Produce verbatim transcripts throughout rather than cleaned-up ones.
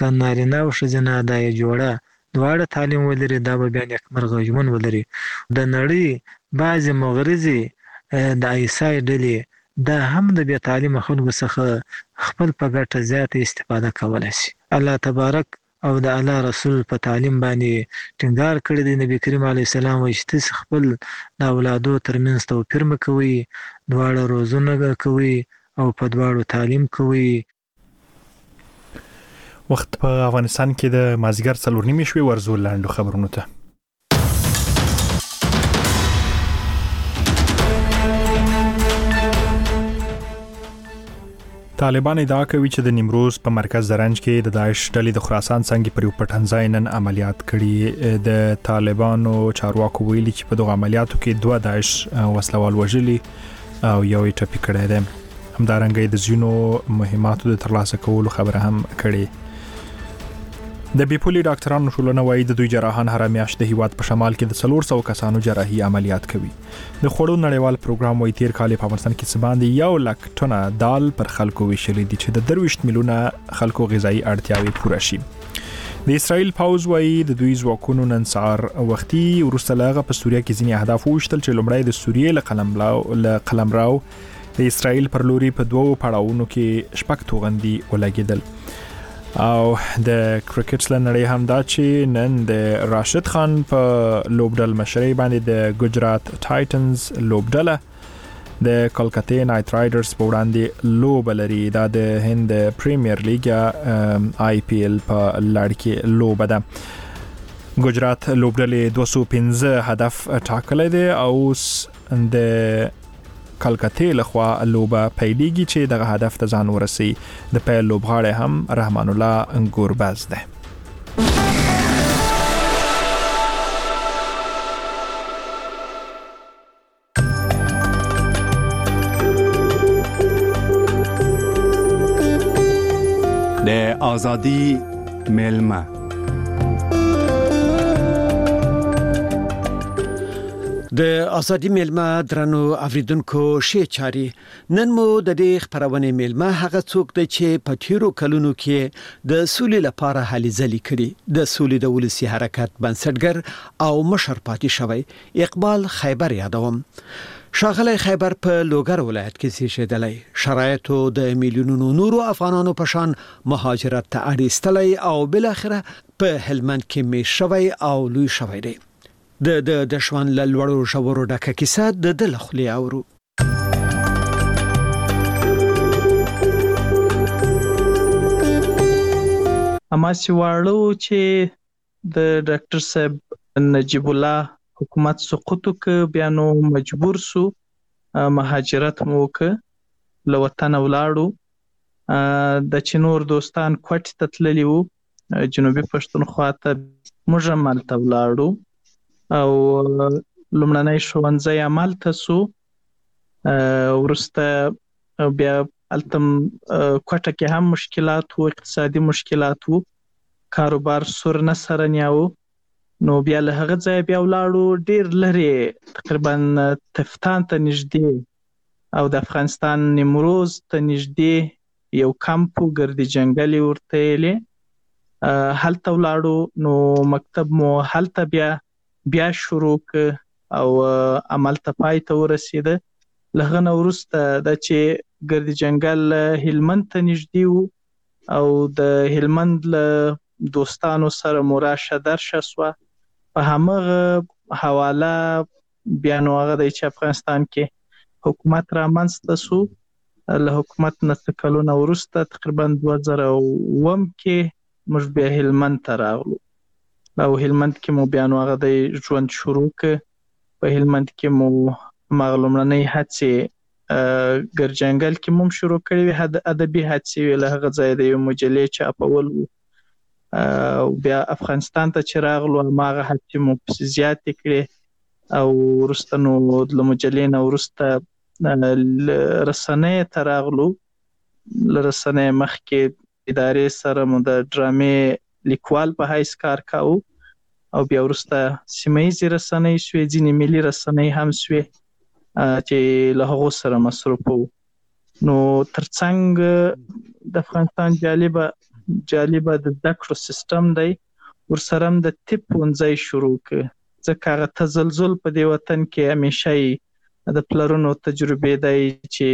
که نارینه او ښځینه دا یې جوړه دواړه تعلیم ولري، دا به بیا نیکمرغه ژوند ولري. د نړۍ بعضې مغرضې د ایسای ډلې دا هم د بې تعلیمه خلکو څخه خپل په ګټه زیاته استفاده کولی شي. الله تبارک او د الله رسول په تعلیم باندې ټینګار کړی دی. نبی کریم علیه السلام وایي چې تاسې خپل د اولادو ترمنځ توپیر مه کوئ، دواړه روزونه کوئ او په دواړو تعلیم کوئ. وخت په افغانستان کې د مازیګر څلور نیمې شوې، ورزو لاندو خبرونو ته. طالبان ادعا کوي چې د نیمروز په مرکز زرنج کې د داعش ډلې د خراسان څنګه پر یو پټنځای نن عملیات کړي. د طالبانو چارواکو ویلي چې په دغه عملیاتو کې دوه داعش وسلوال وژلي او یو یې ټپي کړی دی. همدارنګه د ځینو مهماتو د ترلاسه کولو خبره هم کړې. د بیپولي ډاکټرانو ټولنه وایي د دوی جراحان هر میاشت د هیواد په شمال کې د څلور سوه کسانو جراحي عملیات کوي. د خوړو نړیوال پروګرام وایي تیر کال په افغانستان کې څه باندې یو لک ټنه دال پر خلکو ویشلې دي چې د درویشت میلیونه خلکو غذایي اړتیاوې پوره شي. د اسرائیل پوځ وایي د دوی ځواکونو نن سهار وختي وروسته له هغه په سوریه کې ځینې اهداف وویشتل چې لومړی د سوریې له قلمرو د اسرائیل پر لوري په دوو پړاوونو کې شپږ توغندي ولګېدل. او د کرکټ لنړۍ هم دا چې نن د راشد خان په لوبډل مشرۍ باندې د ګجرات ټایټنز لوبډله د کلکته نایټ رایډرز په وړاندې لوبه لري. دا د هند پریمیر لیګ آی پی ایل په لړ کې لوبه ده. ګجرات لوبډلې دوه سوه او پنځه هدف ټاکلی دی او د کلکته لخوا لوبه پیلیږي چې دغه هدف ته ځان ورسي. د پیل لوبغاړی هم رحمان الله ګورباز ده. د آزادی ملمه د ازادي میلمه درنو اوریدونکو شی چاري نن مو د دې خبرونه میلمه هغه څوک دی چې په تیرو کلونو کې د سولې لپاره هلې ځلې کړي، د سولې د ولسی حرکت بنسټګر او مشر پاتې شوی اقبال خیبر یادوم. شاغلی خیبر په لوګر ولایت کې زیږیدلی، شرایطو د میلیونونو نورو افغانانو په شان مهاجرت ته اړ ایستلی او بل اخره په هلمند کې می شوی او لوی شوی دی. د د د شوان لړورو شورو ډکه کیسه د دل خلی اورو. اما سیوالو چې د ډاکټر صاحب نجیب الله حکومت سقوط ک بیا نو مجبور سو مهاجرت مو ک لوطن ولاړو. د چنور دوستان کوټ تتللی وو جنوبي پښتونخوا ته موږ مالته ولاړو او لومړنۍ ښوونځی عمل ته سو. ورسته بیا التم کوټه کې هم مشکلات وو، اقتصادي مشکلات وو، کاروبار سر نه سره نیاو. نو بیا له هغه ځای بیا ولاړو ډیر لري تقریبا تفتان ته نږدې او د افغانستان نیمروز ته نږدې یو کمپو ګردي جنگلي ورته یې هلته ولاړو. نو مکتب مو هلته بیا بیا شروع او عمل ته پای ته ورسېده. لهغه نو وروسته د چې ګردي جنگل هلمند ته نږدې وو او د هلمند له دوستانو سره مراشه درشه سوه. په همغه حواله بیا نو هغه دی چې افغانستان کې حکومت رامنځته سو. له حکومت نه څه کلونه وروسته تقریبا دوه زره اووم کې موږ بیا هلمند ته راغلو او هلمند کې مو بیا نو هغه دی ژوند شروع که. په هلمند کې مو هماغه لومړنۍ هڅې ګرجنګل کې مو شروع کړې وې، ادبي هڅې وې. له هغه ځایه د یو مجلې چاپول وو. بیا افغانستان ته چې راغلو هماغه هڅې مو پسې زیاتې کړې او وروسته نو له مجلې نه وروسته رسنۍ ته راغلو. له رسنۍ مخکې ادارې سره مو د ډرامې لیکوال په حیث کار کاوه او بیا وروسته سیمه ییزې رسنۍ سوې، ځینې ملي رسنۍ هم سوې چې له هغو سره مصروف وو. نو ترڅنګ د افغانستان جالبه جالبه د زده کړو سیستم دی، ورسره هم د طب ښوونځی شروع کړ، ځکه هغه تزلزل په دې وطن کې همیشه د پلرونو تجربې دی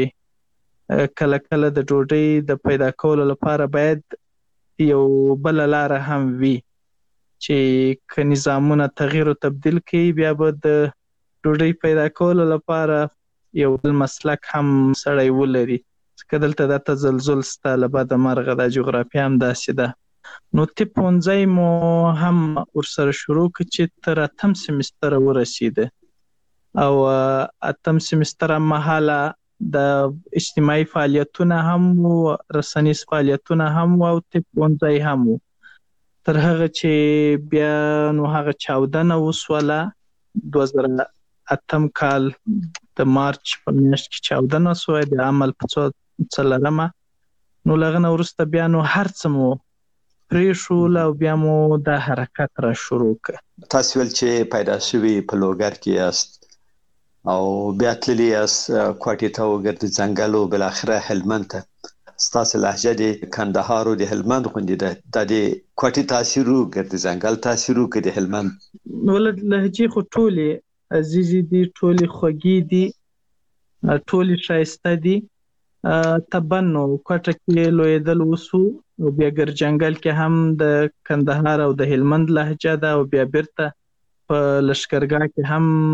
چې کله کله د ډوډۍ د پیدا کولو لپاره باید یو بل لاره هم وي چې که نظامونه تغییر او تبدیل کوي بیا به د ډوډۍ پیدا کولو لپاره یو بل مسلک هم سړی ولري، ځکه دلته دا تزلزل سته له بده مرغه دا جغرافیه هم داسې ده. نو طب ښوونځی مو هم ورسره شروع کړ چې تر اتم سمستره ورسېده او اتم سمستر هم مهاله د اجتماعي فعالیتونه هم و، رسنیز فعالیتونه هم و او طب ښوونځی هم و. تر هغه چې بیا نو هغه چاودنه وسوله دوه زره اتم کال د مارچ په میاشت کې چاودنه سوه د عمل په څلورمه، نو له هغه نه وروسته بیا نو هر څه مو پرېښول او بیا مو دا حرکت را شروع کړ. تاسو ول چې پیدا شوي په لوګر کې یاست او بیا تللی یاست کوټې ته وګرځئ ځنګل او بالاخره هلمند ته، ستاسو لهجه د کندهار او د هلمند غوندې ده، د کوټې تاثیر وګرځئ ځنګل تاثیر وکړي د هلمند؟ نو لهجې خو ټولې عزیزي دي، ټولې خوږې دي، ټولې ښایسته دي. طبعا نو کوټه کې لویدل وسو او بیا ګرجنګل کې هم د کندهار او د هلمند لهجه ده او بیا بیرته په لشکرګاه کې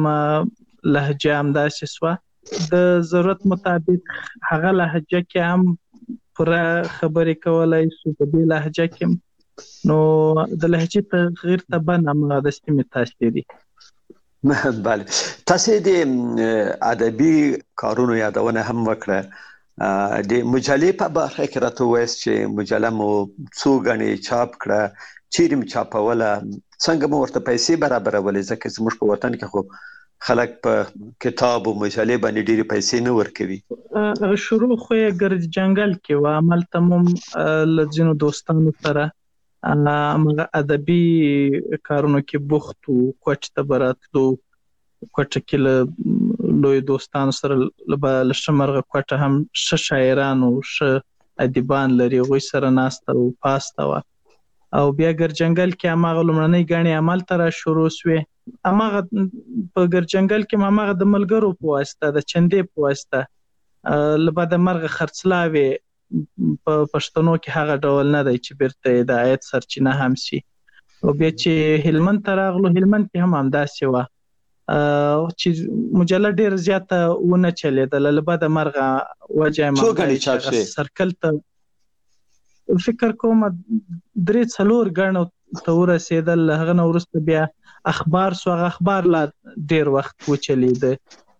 هم لهجه همداسې سوه. د ضرورت مطابق هغه لهجه کې هم پوره خبرې کولی سو په دې لهجه کې، نو د لهجې تغییر طبعا همغه د سیمې تاثیري. بله، تاسو د ادبي کارونو یادونه هم وکړه، د مجلې په برخه کې راته وایست چې مجله مو څو غنې چاپ کړه، چیرې مو چاپوله، څنګه مو ورته پیسې برابرولې؟ ځکه زموږ په وطن کې خو خلک په کتاب او مجلې باندې ډېرې پیسې نه ورکوي. شروع خو یې ګرجنګل کې و، هملته مو له ځینو دوستانو سره همغه ادبي کارونو کې بوخت و، کوټې ته به راتلو، کوټه کې له لوی دوستانو سره له ښه مرغه کوټه هم ښه شاعران او ښه ادیبان لري، هغوی سره ناسته او پاسته وه. او بیا ګرجنګل کې هماغه لومړنۍ ګڼې همالته را شروع سوې. هماغه په ګرجنګل کې هماغه د ملګرو په واسطه، د چندې په واسطه له بده مرغه خرڅلاوې په پښتنو کې هغه ډول نه دی چې بیرته د عاید سرچینه هم سي. او بیا چې هلمند ته راغلو، هلمند کې هم همداسې وه چې مجله ډېره زیاته ونه چلېدله، له بده مرغه وجه یې څو ګڼې چاپ شوې؟ سرکل ته فکر کوم درې څلور ګڼو ته ورسېدل. له هغه نه وروسته بیا اخبار سو، هغه اخبار لا ډېر وخت وچلېده،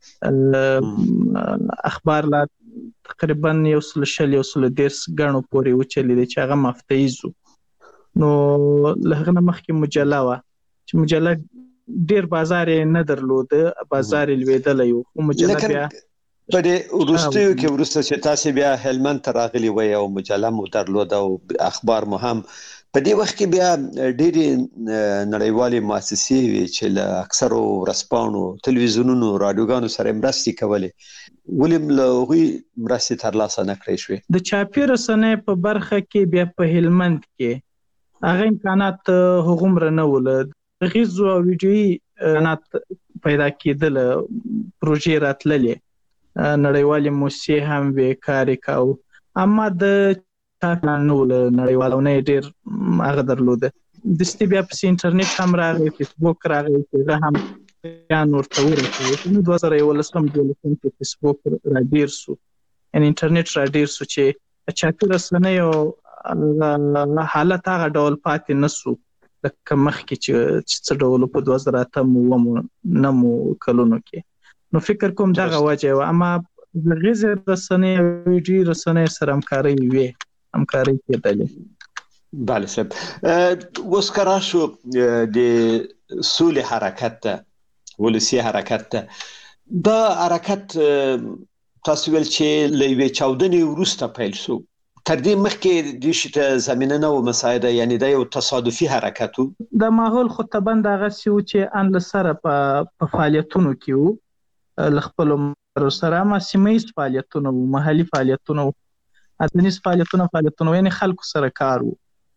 اخبار لا تقریبا یو سل شل یو سل دېرش ګڼو پورې وچلېده چې هغه مفتیز و. نو له هغه نه مخکې مجله وه چې مجله ډېر بازار یې نه درلوده، بازار یې لوېدلی و، خو مجله بیا په دې وروستیو کې وروسته چې تاسې بیا هلمند ته راغلي وئ او مجله مو درلوده او اخبار مو هم، په دې وخت کې بیا ډېرې نړیوالې مؤسسې وې چې له اکثرو ورځپاڼو، تلویزیونونو، راډیوګانو سره مرستې کولې، ولې له هغوی مرستې ترلاسه نه کړی شوې؟ د چاپي رسنیو په برخه کې بیا په هلمند کې هغه امکانات هغومره نه وو، له غیزو او ویډیویي امکانات پیدا کېدله، پروژې راتللې، نړیوالې موسسې هم وې کار یې کاوه، اما د چاپ نه وو له نړیوالو نه یې ډېر هغه درلوده. دستي بیا پسې انټرنیټ هم راغی، فیسبوک راغی چې هغه هم بیان ورته ورسوي. نو دوه زره یولسم دولسم کې فیسبوک را ډېر سو، یعنې انټرنیټ را ډېر سو چې چاپي رسنیو حالت هغه ډول پاتې نه سو لکه مخکې چې څه ډول په دوه زره اتم اووم نهمو کلونو کې. نو فکر کوم دغه وجه وه، اما د غیزې رسنۍ او ویډیویي رسنۍ سره همکارۍ وې، همکارۍ کېدلې. بله صاحب، اوس که راشو د سولې حرکت ته، ولسي حرکت ته، دا حرکت تاسو ویل چې له یوې چاودنې وروسته پیل شو، تر دې مخکې دې شي ته زمینه نه وه مساعده، یعنې دا یو تصادفي حرکت و؟ د ماحول خو طبعا دغسې و چې ان له سره په فعالیتونو کې و، له خپلو ملګرو سره، اما سیمه ییز فعالیتونه و، محلي فعالیتونه و، ټولنیز فعالیتونه فعالیتونه و، یعنې خلکو سره کار و.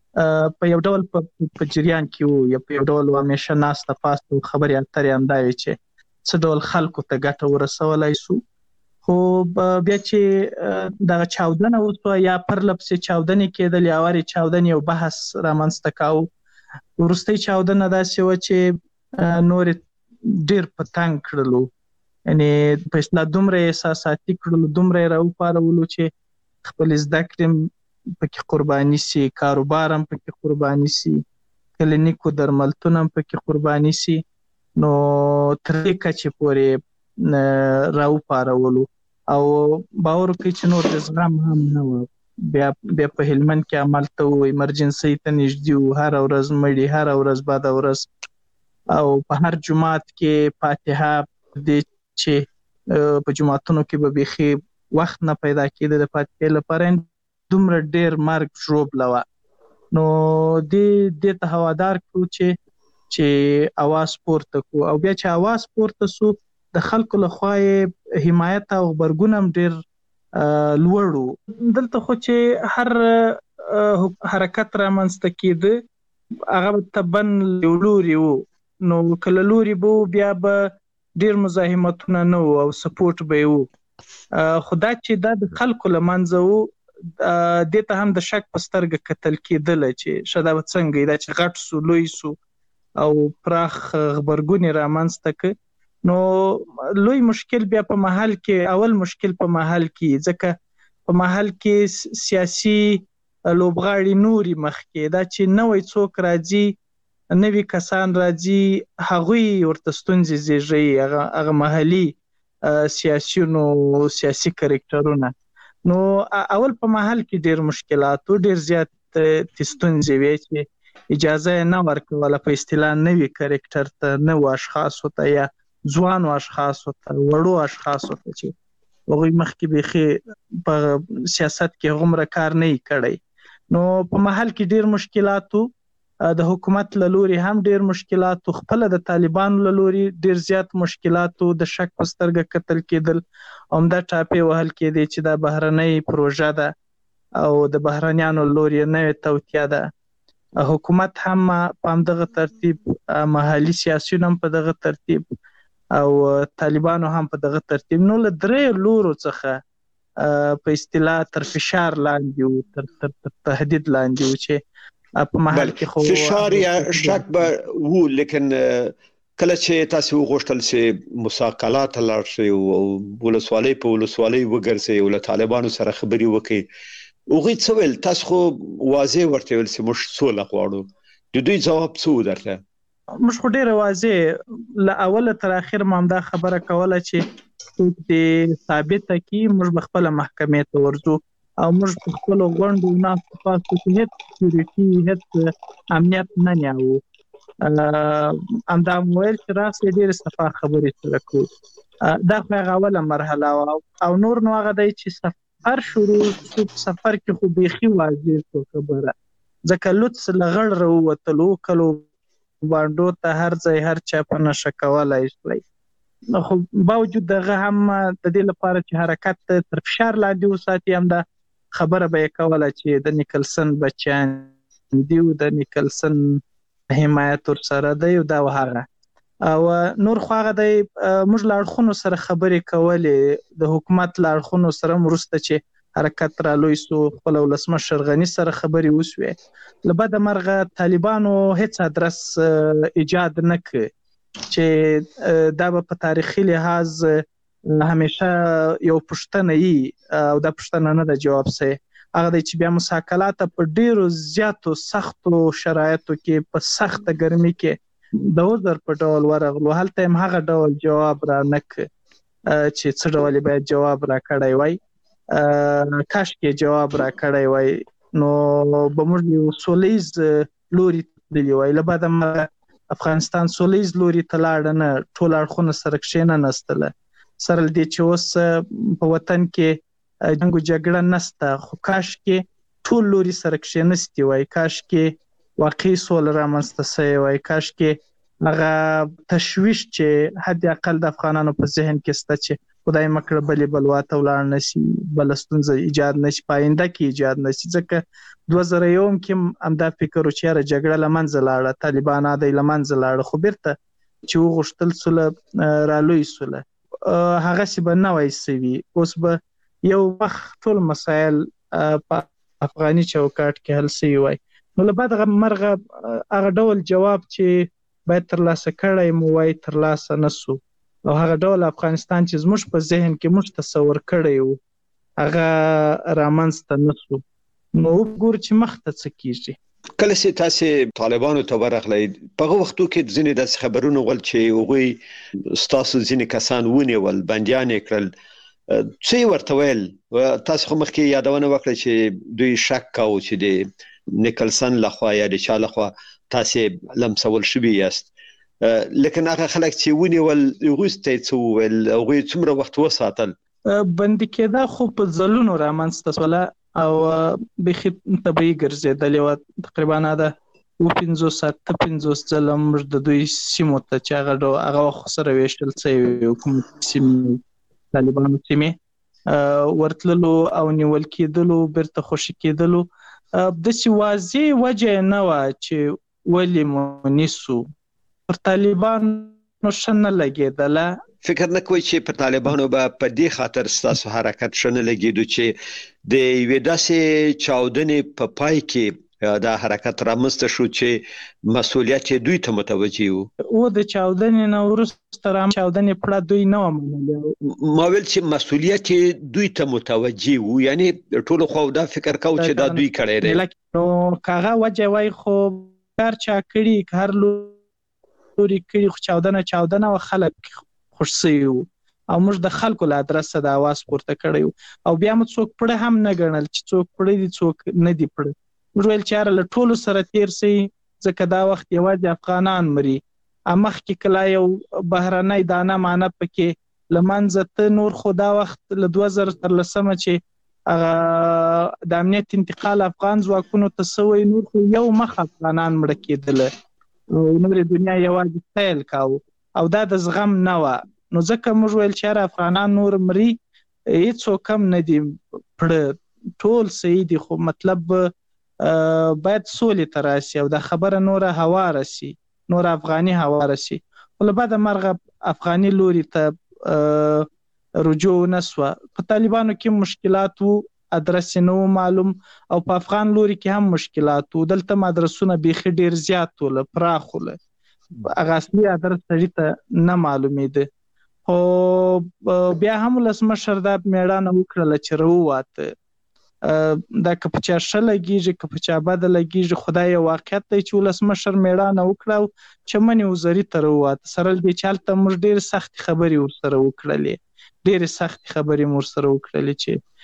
په یو ډول په جریان کې وو یا په یو ډول همیشه ناسته پاسته خبرې اترې هم دا وي چې څه ډول خلکو ته ګټه ورسولای سو. خو بیا چې دغه چاودنه وسوه یا پرله پسې چاودنې کېدلې او هرې چاودنې یو بحث رامنځته کاوه. وروستۍ چاودنه داسې وه چې نورې ډېر په تنګ کړلو، یعنې په اصطلاح دومره احساساتي کړلو، دومره یې راوپارولو چې خپلې زده کړې پکې قرباني سي، کاروبار هم پکې قرباني سي، کلینیکو درملتون هم پکې قرباني سي. نو تر دې کچې پورې راوپارولو او باور وکړئ چې نور د زغم هم نه وه. بیا بیا په هلمند کې همالته وو، ایمرجنسۍ ته نږدې وو، هره ورځ مړي، هره ورځ بده ورځ، او په هر جومات کې فاتحه دې چې په جوماتونو کې به بیخي وخت نه پیدا کېده د فاتحې لپاره، دومره ډېر مرګ ژوبله وه. نو دې دې ته هوادار کړو چې چې اواز پورته کړو، او بیا چې اواز پورته سو د خلکو لخوا یې حمایت او غبرګون هم ډېر لوړ و. دلته خو چې هر حرکت رامنځته کېده هغه طبعاً یو لوري و، نو که له لوري به و بیا به ډېر مزاحمتونه نه و او سپورټ به یې و. خو دا چې دا د خلکو له منځه و دې ته هم د شک په سترګه کتل کېدله چې شه دا به څنګه دا چې غټ سو، لوی سو او پراخ غبرګون یې رامنځته که. نو لوی مشکل بیا په محل کې، اول مشکل په محل کې، ځکه په محل کې سیاسي لوبغاړي نوري مخکې، دا چې نوی څوک راځي، نوي کسان راځي، هغوی ورته ستونزې زیږوي، هغه محلي سیاسیونو سیاسي کرکټرونه. نو اول په محل کې ډېر مشکلات و، ډېر زیات ستونزې وې چې اجازه یې نه ورکوله په اصطلاح نوي کرکټر ته، نوو اشخاصو ته یا ځوانو اشخاصو ته، وړو اشخاصو ته چې هغوی مخکې بیخي په سیاست کې هغومره کار نه یې کړی. نو په محل کې ډېر مشکلات و، د حکومت له لوري هم ډېر مشکلات و، خپله د طالبانو له لوري ډېر زیات مشکلات و، د شک په سترګه کتل کېدل، همدا ټاپې وهل کېدې چې دا بهرنۍ پروژه ده او د بهرنیانو له لوري نوې توطیه ده. حکومت هم په همدغه ترتیب، محلي سیاسیون هم په دغه ترتیب او طالبانو هم په دغه ترتیب. نو له درې لورو څخه په اصطلاح تر فشار لاندې وو، تر تر تهدید لاندې وو چې په محل کې خو فشار یا شک به وو. لیکن کله چې تاسو وغوښتل چې مساقلات لاړ شي او ولسوالۍ په ولسوالۍ وګرځي او له طالبانو سره خبرې وکړي، هغوی څه ویل؟ تاسو خو واضح ورته ویل چې موږ سوله غواړو، د دوی ځواب څه و درته؟ موږ خو ډېره واضح له اوله تر اخره ما همدا خبره کوله چې څوک دې ثابته کړي، موږ به خپله محکمې ته ورځو او موږ په خپلو غونډو ناستو پاستو کې هېڅ سکیورټي، هېڅ امنیت نه نیاوو. همدا مو ویل چې راسئ ډېرې صفا خبرې سره کړو. دا خو هغه اوله مرحله وه، او نور نو هغه دی چې سفر شروع شو. سفر کې خو بیخي واضح شو خبره، ځکه لوڅ له غړ راووتلو، کلو بانډو ته هر ځای هر چا په نشه کولی شوی. خو باوجود دغه هم د دې لپاره چې حرکت تر فشار لاندې وساتي، همدا خبره به یې کوله چې د نیکلسن بچیان دي او د نیکلسن حمایت ورسره دی او دا و هغه. او نور خو هغه دی موږ له اړخونو سره خبرې کولې، د حکومت له اړخونو سره وروسته چې حرکت را لوی سو، خپل ولسمشر غني سره خبرې وسوې. له بده مرغه طالبانو هیڅ ادرس ایجاد نه کړ چې دا به په تاریخي لحاظ همیشه یو پوښتنه وي او دا پوښتنه نه ده جواب سي. هغه دی چې بیا مساکلات په ډیرو زیاتو سختو شرایطو کې په سخته ګرمي کې د عذر په ډول ورغلو، هلته هم هغه ډول جواب را نه کړ چې څه ډول باید جواب را کړی وای. کاش کې جواب را کړی وای نو به موږ یو سولیز لوري تللی وای. له بعده مرغه افغانستان سولیز لوري ته لاړه نه، ټول اړخونه سره کښېننستله. سره له دې چې اوس په وطن کې جنګ و جګړه نسته، خو کاش کې ټول لوري سره کښېنستي وای، کاش کې واقعي سوله رامنځته سوې وای، کاش کې هغه تشویش چې حد اقل د افغانانو په ذهن کې شته چې خدای مکړه بلې بلوا ته ولاړ نشي، بل ستونزه ایجاد نشي، پاینده کې ایجاد نشي. ځکه دوه زره یو کې همدا فکر و چې یاره جګړه له منځه لاړه، طالبان عادي له منځه لاړه، خو بیرته چې وغوښتل سوله رالوی سوله هغسې به نه وای سوي. اوس به یو وخت ټول مسایل په افغاني چوکاټ کې حل سوي وای. نو له بعد مرغه هغه ډول جواب چې باید ترلاسه کړی مو وای ترلاسه نه سو، او هغه ډول افغانستان چې زموږ په ذهن کې موږ تصور کړی وو هغه رامنځته نه سو. نو وګورو چې مخته څه کیږي. کله چې تاسو طالبانو ته ورغلئ په هغه وختو کې ځینې د خبرونو ول چې هغوی ستاسو ځینې کسان ونیول بندیان یې کړل، څه ورته ویل؟ تاسو خو مخکې یادونه وکړه چې دوی شک کاوه چې د نیکلسن لخوا یا د چا لخوا تاسو لمسول شوي یاست، لیکن هغه خلک چې ونیول هغوی ته څه وویل؟ هغوی څومره وخت وساتل؟ بندي کېدا خو په ځلونو رامنځته سوله او بخي طبيعي ګرځېدلې وه. تقریبا دا اوه پنځوس اته پنځوس ځله موږ د دوی سیمو ته چې هغه ډول هغه وخت سره ویشتل سوي حکومتي سیمې طالبانو سیمې ورتللو او نیول کېدلو بیرته خوشي کېدلو. داسې واضح وجه نه وه چې ولې مو نیسو. پر طالبانو ښه نه لګېدله. فکر نه کوئ چې پر طالبانو به په دې خاطر ستاسو حرکت ښه نه لګېدو چې د یوې داسې چاودنې په پای کې دا حرکت رامنځته شو چې مسؤلیت دوی ته متوجه وو؟ او د چاودنې نه وروسته رام چاودنې پړه دوی نه وه منلې. ما ویل چې مسؤلیت دوی ته متوجه وو، یعنی ټولو خو دا فکر کوو چې دا دوی کړی دی. نو که هغه وجه وای خو هر چا کړي که هر لوري کړي، خو چاودنه چاودنه و خلک خوش سوي وو او موږ د خلکو له ادرسه د اواز پورته کړی وو. او بیا مو څوک پړه هم نه ګڼل چې څوک پړه دي څوک نه دي پړه. موږ ویل چې یاره له ټولو سره تیر سئ، ځکه دا وخت یوازې افغانان مري. مخکې کله یو بهرنی دانه مانه پکې له منځه ته، نور خو دا وخت له دوه زره ترلسمه چې هغه د امنیت انتقال افغان ځواکونو ته سوی، نور خو یو مخ افغانان مړه کېدله او نورې دنیا یوازې سیل کاوه او دا د زغم نه وه. نو ځکه موږ ویل چې یاره افغانان نور مري، هېڅوک هم نه دي پړه، ټول صحیح دي، خو مطلب باید سولې ته راسي او دا خبره نوره هواره سي، نوره افغاني هواره سي. خو له بعده مرغه افغاني لوري ته رجوع نه سوه. په طالبانو کې مشکلات وو، ادرس نه و معلوم، او په افغان لوري کې هم مشکلات وو. دلته هم ادرسونه بیخي ډېر زیات وله، پراخ وله، هغه اصلي ادرس سړي ته نه معلومېده. خو بیا هم ولسمشر دا مېړانه وکړله چې راوواته. دا که په چا ښه لګېږي که په چا بده لګېږي، خو دا یو واقعیت دی چې ولسمشر مېړانه وکړه او چمن وزري ته راوواته. سره له دې چې هلته موږ ډېرې سختې خبرې ورسره وکړلې، ډېرې سختې خبرې مو ورسره وکړلې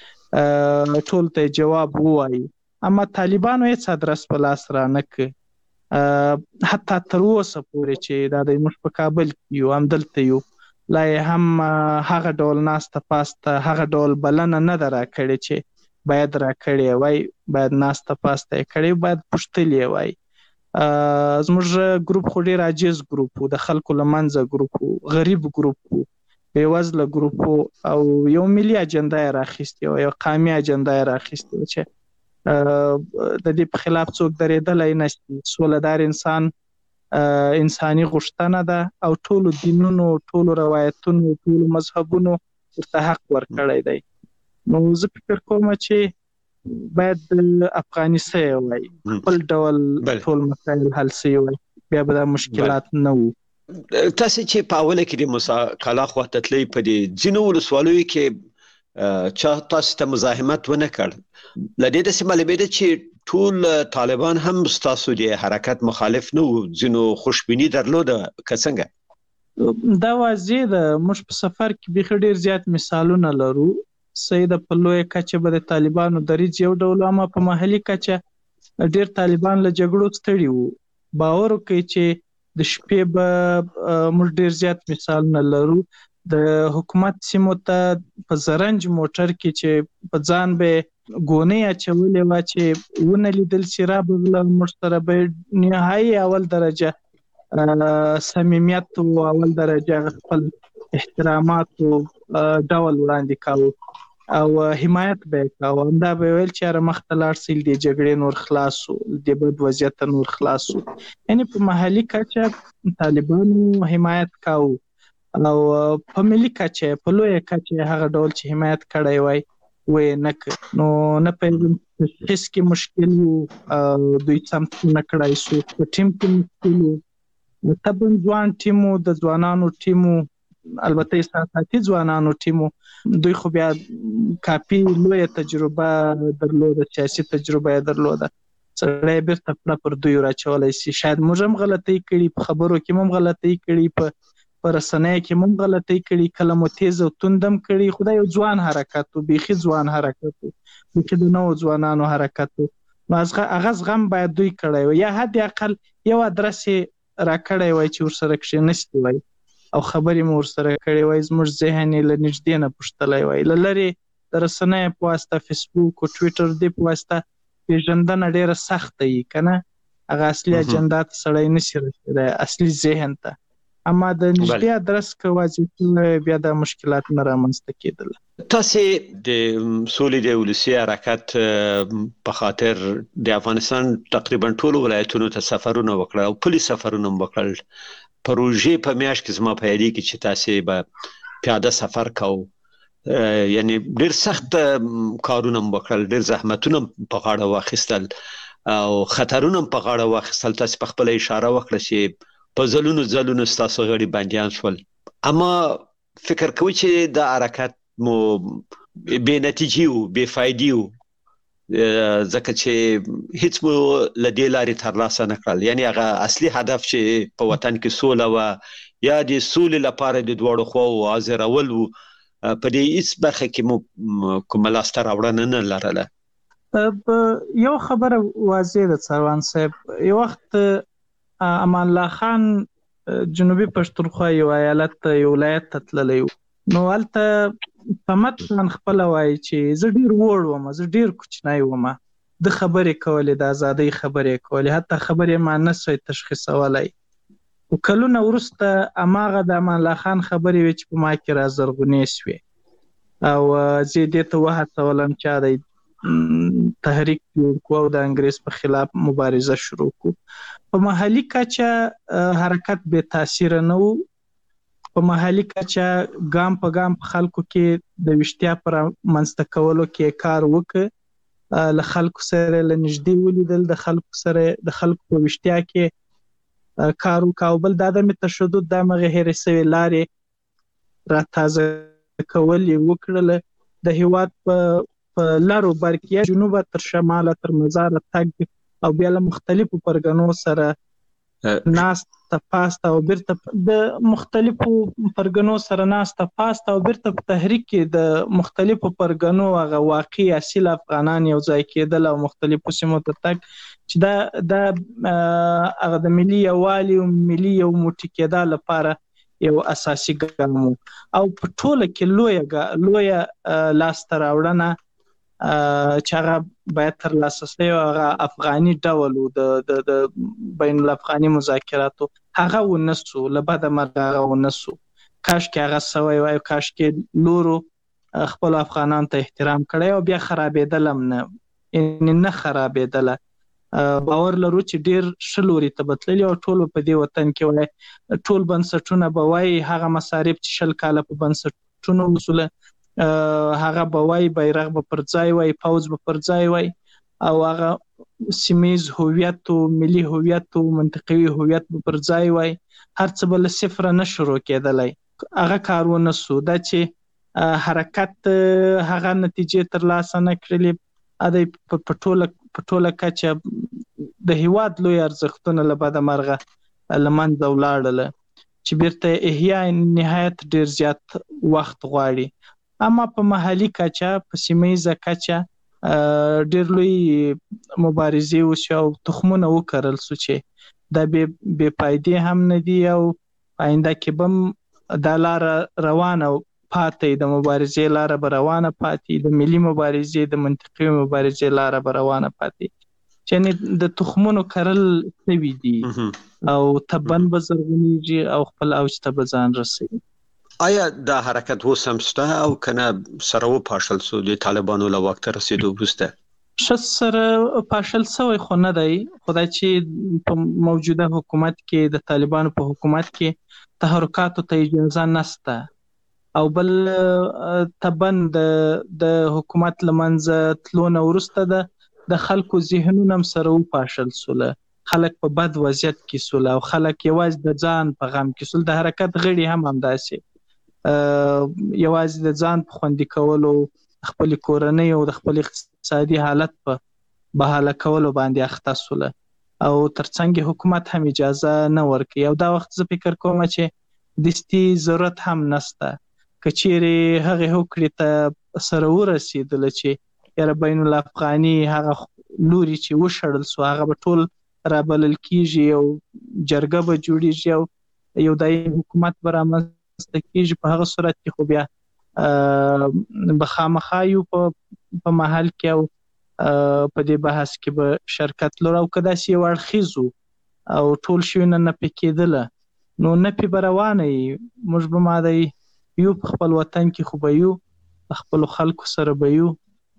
چې ټول ته یې جواب ووایي. اما طالبانو هېڅ ادرس په لاس رانه کړ، حتی تر اوسه پورې چې دا دی موږ په کابل کې یو، همدلته یو، لا یې هم هغه ډول ناسته پاسته هغه ډول بلنه نه ده راکړې چې باید راکړې وای، باید ناسته پاسته یې کړې، باید پوښتلې وای. زموږ ګروپ خو ډېر عاجز ګروپ و، د خلکو له منځه ګروپ و، غریب ګروپ و، بېوزله ګروپ و، او یو ملي اجنډا یې راخیستې وه، یو قامي اجنډا یې راخیستې وه چې د دې په خلاف څوک درېدلی نه شي. سولهدار انسان انساني غوښتنه ده او ټولو دینونو، ټولو روایتونو، ټولو مذهبونو ورته حق ورکړی دی. نو زه فکر کوم چې باید افغاني سوی وای، خپل ډول ټول مسایل حل سوي وای، بیا به دا مشکلات نه وو. تاسو چې په اوله کې د موسی کالا خوا ته تلئ، په دې ځینو ولسوالیو کې چا تاسو ته مزاحمت ونه کړ؟ له دې داسې معلومېده چې ټول طالبان هم ستاسو د حرکت مخالف نه وو، ځینو خوشبیني درلوده که څنګه؟ دا واضح ده. موږ په سفر کې بیخي ډېر زیات مثالونه لرو. صحیح ده، په لویه کچه به د طالبانو دریځ یو ډول، اما په محلي کچه ډېر طالبان له جګړو ستړي وو. باور وکړئ چې د شپې به موږ ډېر زیات مثالونه لرو. د حکومت سیمو ته په زرنج موټر کې چې په ځان به ګونۍ اچولې وه چې ونه لیدل چې رابغله، موږ سره به نهایي اول درجه صمیمیت و، اول درجه خپل احترامات و ډول وړاندې کاوه او حمایت به کاوه. دا به ویل چې را مخته لاړ سیل د جګړې نور خلاصو، د بد وضعیت نور خلاصو. یعنی په محلي کچه طالبانو حمایت کاوه او په ملي کچه په لوی کچه هغه ډول چې حمایت کړی وای وې نه نو نه په هیڅ کې مشکل وو، دوی سمت نه کړای شو. په ټیم کې مشکل وو، طبعا ځوان ټیمو د ځوانانو ټیمو، البته احساساتي ځوانانو ټیمو، دوی خو بیا کافي لوی تجربه درلوده، سیاسي تجربه درلوده، سړی بیرته پړه پر دوی راچولی شي. شاید موږ هم غلطۍ کړي، په خبرو کې هم غلطۍ کړي، په په رسنیو کې هم غلطۍ کړي، کله مو تیز او توندم کړي. خو دا یو ځوان حرکت و، بیخي ځوان حرکت و، بیخي د نوو ځوانانو حرکت و. نو هغه زغم باید دوی کړی و، یا حد اقل یو ادرس را کړی وای چې ورسره کښېنستی وای او خبرې مو ورسره کړې وای، زموږ ذهن یې له نږدې نه پوښتلی وای. له لرې د رسنیو په واسطه، فیسبوک او ټویټر دې په واسطه پېژندنه ډېره سخته وي که نه، هغه اصلي اجنډا ته سړی نشي رسېدی، اصلي ذهن ته. اما د نږدې ادرس که واضح شوی بیا دا مشکلات نه رامنځته کېدل. تاسې د سولې د ولسي حرکت په خاطر د افغانستان تقریبا ټولو ولایتونو ته سفرونه وکړل او پلي سفرونه هم وکړل. پروژې په میاشت کې زما په یادېږي چې تاسې به پیاده سفر کوو، یعنی ډېر سخت کارونه هم وکړل، ډېر زحمتونه په غاړه واخیستل او خطرونه هم په غاړه واخیستل. تاسې په خپله اشاره وکړه چې په ځلونو ځلونو ستاسو غړي بندیان شول، اما فکر کوئ چې د حرکت مو بې نتیجې و، بې فایدې و، ځکه چې هیڅ مو له دې لارې ترلاسه نه کړل. یعنی هغه اصلي هدف چې په وطن کې سوله وه یا د سولې لپاره د دواړو خواوو حاضرول و، په دې هیڅ برخه کې مو کومه لاسته راوړنه نه لرله. یو خبره واضح ده سروان صاحب، یو وخت امان الله خان جنوبي پښتونخوا یو ایالت یو ولایت ته تللی و، نو هلته په متن خپله وایي چې زه ډېر وړ وم، زه ډېر کوچنی وم، د خبرې کولې، د ازادۍ خبرې کولې، حتی خبرې ما نه سوی تشخیصولی. خو کلونه وروسته هماغه د امان الله خان خبرې وې چې په ما کې را زرغونې سوې او زه یې دې ته وهڅولم چې دی تحریک جوړ کړو او د انګریز په خلاف مبارزه شروع کړو. په محلي کچه حرکت بې تاثیره نه و. په محلي کچه ګام په ګام په خلکو کې د ویشتیا پر منځته کولو کې کار وکړ، له خلکو سره له نږدې ولیدل، د خلکو سره د خلکو په ویشتیا کې کار وکړ. او بل د عدم تشدد د همغې هېرې سوې لارې را تازه کول یې وکړله. د هېواد په په لارو بر کې یا جنوبه تر شماله تر مزاره تګ او بیا له مختلفو پرګنو سره ناسته پاسته او بیرته د مختلفو پرګنو سره ناسته پاسته او بیرته په تحریک کې د مختلفو پرګنو هغه واقعي اصیل افغانان یو ځای کېدل او مختلفو سیمو ته تګ چې دا د هغه د ملي یووالي او ملي یو موټی کېدا لپاره یو اساسي ګام و. او په ټوله کې لویه لویه لاسته راوړنه چې هغه باید ترلاسه شي هغه افغاني ډول و، د د بین الافغاني مذاکراتو هغه ونه سو، له بده مرغه هغه ونه سو. کاشکې هغه سوی وای، کاشکې نورو خپلو افغانانو ته احترام کړی او بیا خرابېدل هم نه، یعنې نه خرابېدله. باور لرو چې ډېر ښه لوري ته به تللي او ټول په دې وطن کې وای، ټول بنسټونه به وایي هغه مصارف چې شل کاله په بنسټونو وسوله، هغه به وای بیرغ به پر ځای وای، پوځ به پر ځای وای، او هغه سیمیز هویت او ملي هویت او منطقوي هویت به پر ځای وای، هر څه به له صفره نه شروع کېدلی. هغه کار ونه سو. دا چې حرکت هغه نتیجې ترلاسه نه کړلې، ادی په ټوله په ټوله کچه د هېواد لوی ارزښتونه له بده مرغه له منځه ولاړله چې بیرته احیا نهایت ډېر زیات وخت غواړي. اما په محلي کچه، په سیمهیزه کچه ډېر لوی مبارزې وشوې او تخمونه وکرل سو چې دا بې فایدې هم نه دي او آینده کې به هم دا لاره روانه پاتې، د مبارزې لاره به روانه پاتې، د ملي مبارزې د منطقي مبارزې لاره به روانه پاتې. چې د تخمونو کرل سوي دي او تبن به زرغونېږي او خپل اوج ته به ځان رسوي. آیا دا حرکت و سمسته او کنه سره و پاشل سو د طالبانو له وخت رسیدو وروسته شس سره پاشل سوی خو نه دی خدای چې په موجوده حکومت کې د طالبانو په حکومت کې تحرکاتو ته اجازه نشته او بل تبن د د حکومت لمنځه تلو نه وروسته د د خلکو ذهنونه سره و پاشل سول خلک په بد وضعیت کې سول او خلک یوازې د ځان په غم کې سول د حرکت غړي هم همداسې یوازې د ځان په خوندي کولو خپل کورنۍ او د خپل اقتصادي حالت په بحاله کولو باندې اخته سول او ترڅنګ حکومت هم اجازه نه ورکوي او دا وخت زه فکر کوم چې دستي ضرورت هم نشته کچېرې هغه هوکړې ته سره ورسېدل چې یاره بین الافغاني هغه لوري چې وشړل سو هغه به ټول رابلل کیږي او جرګه به جوړیږي او یو دایمي حکومت به رامنځته کیږي په هغه صورت کې خو بیا به خامخا یو په محل کې او په دې بحث کې به شرکت لرو او که داسې یو اړخیزو او ټول شیونه نه پې کېدله نو نه پې به روانه یي موږ به ماده یو په خپل وطن کې خو به یو په خپلو خلکو سره به یو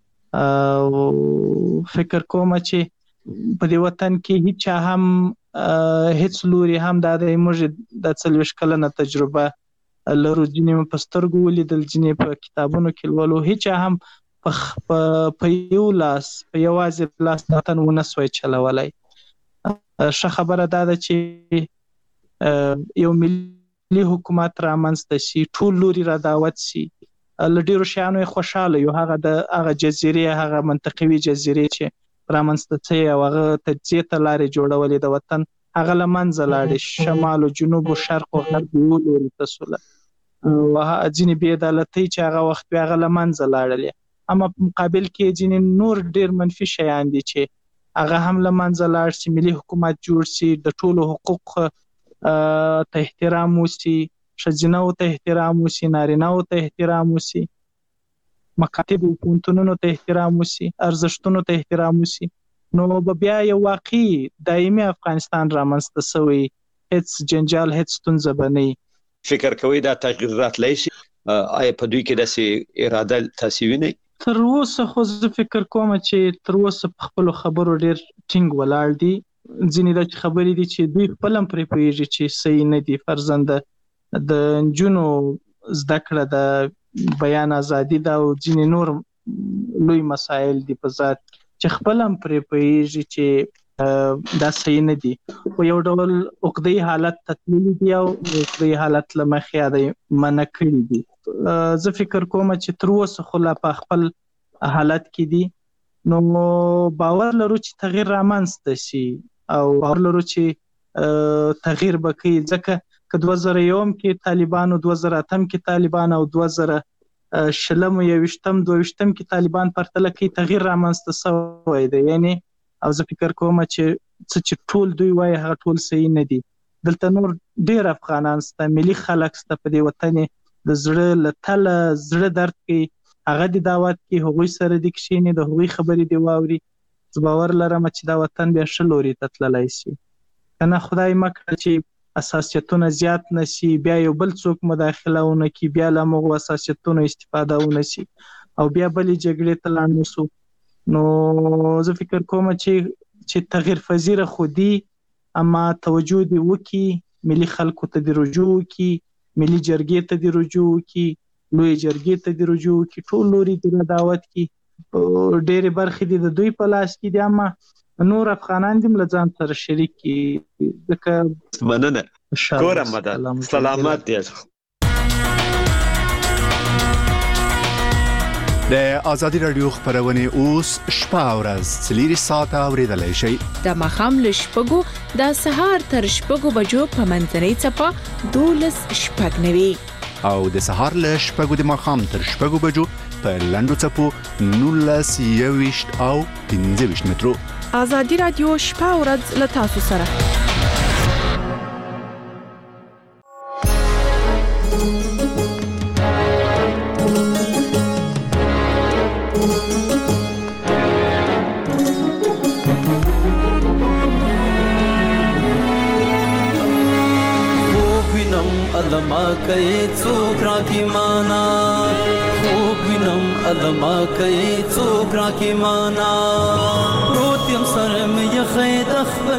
او فکر کوم چې په دې وطن کې هیڅ هم هیڅ لوري هم دا د موږ د څلوېښت کلنه تجربه لرو ځینې په سترګو ولیدل ځینې په کتابونو کې لولو هیڅ هم په یو لاس په یوازې لاس د وطن ونه سوی چلولی ښه خبره دا ده چې یو ملي حکومت رامنځته شي ټول لوري را دعوت شي له ډېرو شیانو یې خوشحاله یو هغه د هغه جزیرې هغه منطقوي جزیرې چې رامنځته شوې او هغه تجزیې ته لارې جوړولې د وطن هغه له منځه لاړې شمال او جنوب او شرق او غرب یو لوري ته سوله او ځینې بې عدالتۍ چې هغه وخت وې هغه له منځه لاړلې اما په مقابل کې ځینې نور ډېر منفي شیان دي چې هغه هم له منځه لاړ شي ملي حکومت جوړ شي د ټولو حقوق ته احترام وشي ښځینهو ته احترام وشي نارینهو ته احترام وشي مکاتب او پوهنتونونو ته احترام وشي ارزښتونو ته احترام وشي نو به بیا یو واقعي دایمي افغانستان رامنځته شوی هیڅ جنجال هیڅ ستونزه به نه فکر کوي دا تغییر راتلی شي آیا په دوی کې داسې اراده تاسې وینئ تر اوسه خو زه فکر کوم چې تر اوسه په خپلو خبرو ډېر ټینګ ولاړ دي ځینې داسې خبرې دي چې دوی خپل هم پرې پوهېږي چې صحیح نه دي فرضاً د نجونو زده کړه د بیان ازادي دا او ځینې نور لوی مسایل دي په ذات چې خپل هم پرې پوهېږي چې دا صحیح نه دي خو یو ډول عقده‌ي حالت ته تللي دي او عقده‌ي حالت له مخې دا منع کړي دي زه فکر کوم چې تر اوسه خو لا په خپل حالت کې دي نو باور لرو چې تغییر رامنځته شي او باور لرو چې تغییر به کوي ځکه که دوه زره یوم کې طالبانو دوه زره اتم کې طالبان او دوه زره شلم او یویشتم دوه ویشتم کې طالبان پرتله کوي تغییر رامنځته شوی دی یعنی او زه فکر کوم چې څه چې ټول دوی وایي هغه ټول صحیح نه دي دلته نور ډېر افغانان شته ملي خلک شته په دې وطن د زړه له تله زړه درد کوي هغه د دعوت کې هغوی سره دې کښېني د هغوی خبرې دې واوري زه باور لرم چې دا وطن بیا ښه لوري ته تللی شي که نه خدای مه کړه چې اساسیتونه زیات نشي بیا یو بل څوک مداخله ونه کړي بیا له همغو اساسیتونو استفاده ونه شي او بیا بلې جګړې ته لاړ نه شو نو زه فکر کوم چې چې تغییر پذیره خو دي اما توجه دې وکړي ملي خلکو ته دې رجوع وکړي ملي جرګې ته دې رجوع وکړي لوی جرګې ته دې رجوع وکړي ټول لوري دې دعوت کړي ډېرې برخې دې د دوی په لاس کې دي اما نور افغانان دې له ځان سره شریک کړي ځکه مننه ګوره مدد سلامت دی د آزادی رادیو خبرونه اوس شپه او ورځ څلور ساعته اوریدلای شئ د مخام له شپږو د سهار تر شپږو بجو په منځنۍ څپه دولس شپږ نوي او د سهار له شپږو د مخام تر شپږو بجو په لندو څپو نولس یويشت او پنځه ویشت مترو آزادی رادیو شپه او ورځ له تاسو سره ادما کوي څوک راکې معنا خوب وینم ادما کوي څوک راکې معنا پروت يم سره مې خې د